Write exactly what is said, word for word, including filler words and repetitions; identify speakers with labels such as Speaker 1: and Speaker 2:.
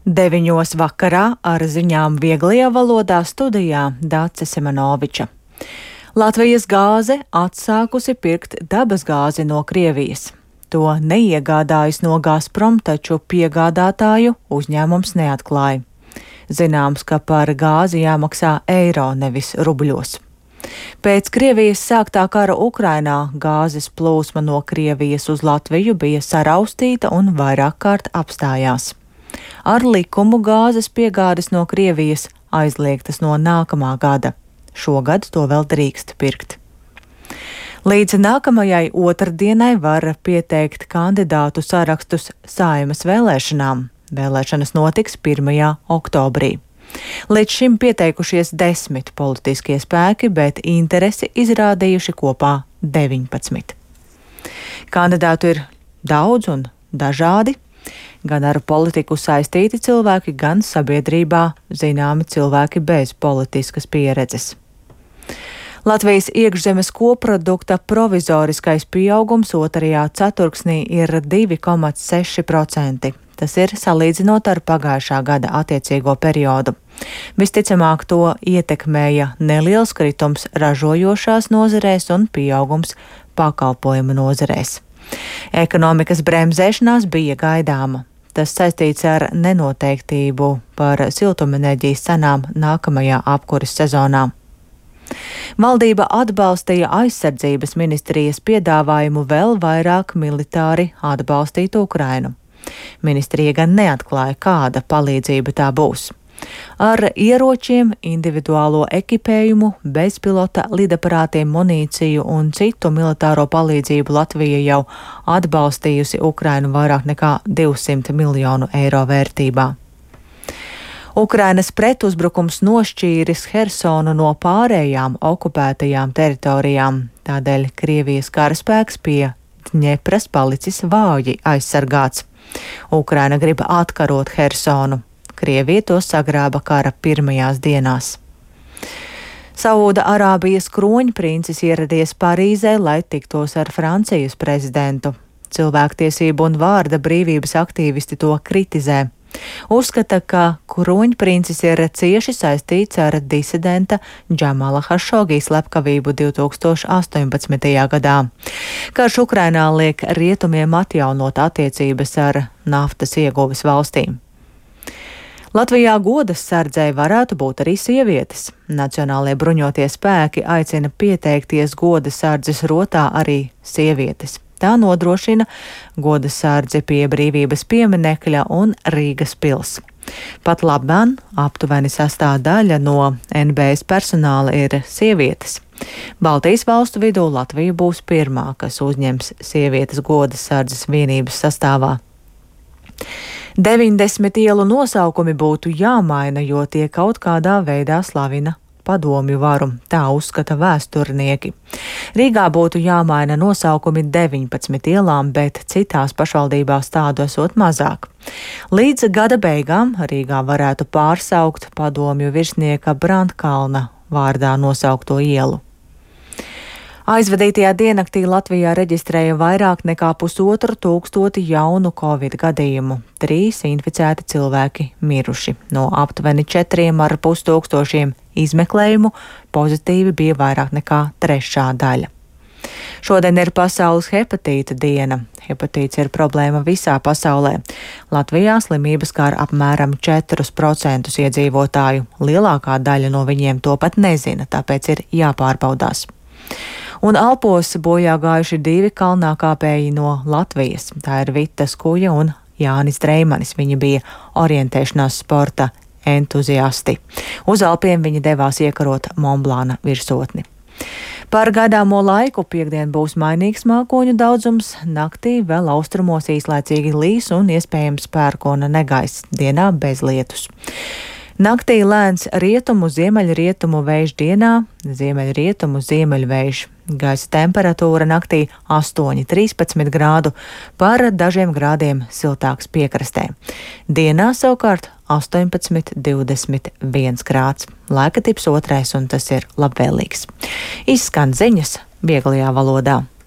Speaker 1: Deviņos vakarā ar ziņām vieglajā valodā studijā Dace Semenoviča. Latvijas gāze atsākusi pirkt dabasgāzi no Krievijas. To neiegādājas no Gazprom, taču piegādātāju uzņēmums neatklāja. Zināms, ka par gāzi jāmaksā eiro, nevis rubļos. Pēc Krievijas sāktā kara Ukrainā gāzes plūsma no Krievijas uz Latviju bija saraustīta un vairāk kārt apstājās. Ar likumu gāzes piegādes no Krievijas aizliegtas no nākamā gada. Šogad to vēl drīkst pirkt. Līdz nākamajai otrdienai var pieteikt kandidātu sarakstus Saeimas vēlēšanām. Vēlēšanas notiks pirmajā oktobrī. Līdz šim pieteikušies desmit politiskie spēki, bet interesi izrādījuši kopā deviņpadsmit. Kandidātu ir daudz un dažādi. Gan ar politiku saistīti cilvēki, gan sabiedrībā zināmi cilvēki bez politiskas pieredzes. Latvijas iekšzemes koprodukta provizoriskais pieaugums otrajā ceturksnī ir divi komats seši procenti. Tas ir salīdzinot ar pagājušā gada attiecīgo periodu. Visticamāk to ietekmēja neliels kritums ražojošās nozarēs un pieaugums pakalpojumu nozarēs. Ekonomikas bremzēšanās bija gaidāma. Tas saistīts ar nenoteiktību par siltumenerģijas cenām nākamajā apkures sezonā. Valdība atbalstīja aizsardzības ministrijas piedāvājumu vēl vairāk militāri atbalstīt Ukrainu. Ministrija gan neatklāja, kāda palīdzība tā būs. Ar ieročiem, individuālo ekipējumu, bezpilota lidaparātiem, munīciju un citu militāro palīdzību Latvija jau atbalstījusi Ukrainu vairāk nekā divsimt miljonu eiro vērtībā. Ukrainas pretuzbrukums nošķīris Hersonu no pārējām okupētajām teritorijām, tādēļ Krievijas karaspēks pie Dņepras palicis vāji aizsargāts. Ukraina grib atkarot Hersonu. Krievija to sagrāba kara pirmajās dienās. Saūda Arābijas kroņprincis ieradies Parīzē, lai tiktos ar Francijas prezidentu. Cilvēktiesību un vārda brīvības aktīvisti to kritizē. Uzskata, ka kroņprincis ir cieši saistīts ar disidenta Džamala Hašogī slepkavību divi tūkstoši astoņpadsmitajā gadā. Karš Ukrainā liek rietumiem atjaunot attiecības ar naftas ieguves valstīm. Latvijā godas sardzei varētu būt arī sievietes. Nacionālie bruņotie spēki aicina pieteikties godas sardzes rotā arī sievietes. Tā nodrošina godas sardzi pie Brīvības pieminekļa un Rīgas pils. Pat labāk aptuveni sastāvdaļa no N B S personāla ir sievietes. Baltijas valstu vidū Latvija būs pirmā, kas uzņems sievietes godas sardzes vienības sastāvā. deviņdesmit ielu nosaukumi būtu jāmaina, jo tie kaut kādā veidā slavina padomju varu, tā uzskata vēsturnieki. Rīgā būtu jāmaina nosaukumi deviņpadsmit ielām, bet citās pašvaldībās tādu esot mazāk. Līdz gada beigām Rīgā varētu pārsaukt padomju virsnieka Brandkalna vārdā nosaukto ielu. Aizvadītajā diennaktī Latvijā reģistrēja vairāk nekā pusotru tūkstoti jaunu covid gadījumu. Trīs inficēti cilvēki miruši. No aptuveni četriem ar pus tūkstošiem izmeklējumu pozitīvi bija vairāk nekā trešā daļa. Šodien ir pasaules hepatīta diena. Hepatīts ir problēma visā pasaulē. Latvijā slimības skar apmēram četrus procentus iedzīvotāju. Lielākā daļa no viņiem to pat nezina, tāpēc ir jāpārbaudās. Un Alpos bojā gājuši divi kalnākāpēji no Latvijas. Tā ir Vita Skuja un Jānis Dreimanis. Viņi bija orientēšanās sporta entuziasti. Uz Alpiem viņi devās iekarot Monblāna virsotni. Par gaidāmo laiku piektdien būs mainīgs mākoņu daudzums, naktī vēl austrumos īslaicīgi līs un iespējams pērkona negaiss, dienā bez lietus. Naktī lēns rietumu, ziemeļrietumu vējš dienā, ziemeļrietumu, ziemeļvējš. Gaisa temperatūra naktī astoņi līdz trīspadsmit grādu, par dažiem grādiem siltāks piekrastē. Dienā savukārt astoņpadsmit līdz divdesmit viens grāds. Laika tips otrais un tas ir labvēlīgs. Izskan ziņas vieglajā valodā.